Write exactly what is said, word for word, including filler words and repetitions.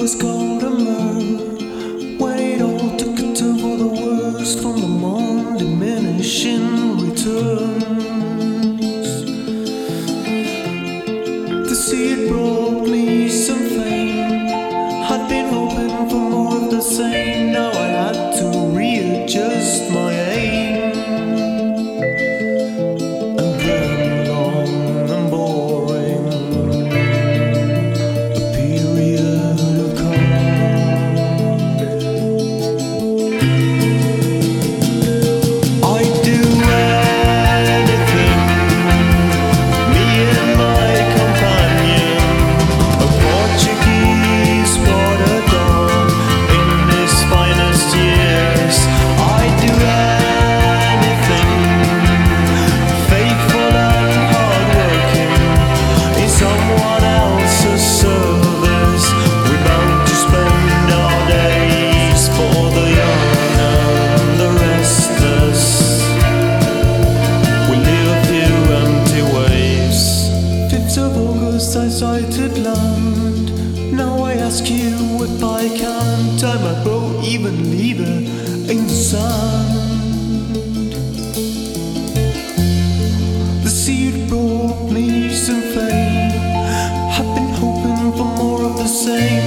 was called a moon, when it all took a turn for the worse from the moon, diminishing returns. The sea brought me some fame. I'd been hoping for more of the same. Now I had to readjust my aim. And then long and boring, a period of calm. I'd do anything, me and my companion, a Portuguese water dog in his finest years. I'd do anything, faithful and hardworking, in someone else's service. We're bound to spend our days for the young and the restless. We live a few empty waves. Fifth of August I sighted land. Now I ask you if I can tie my boat, even leave it in the sand. The sea brought me some fame. I've been hoping for more of the same.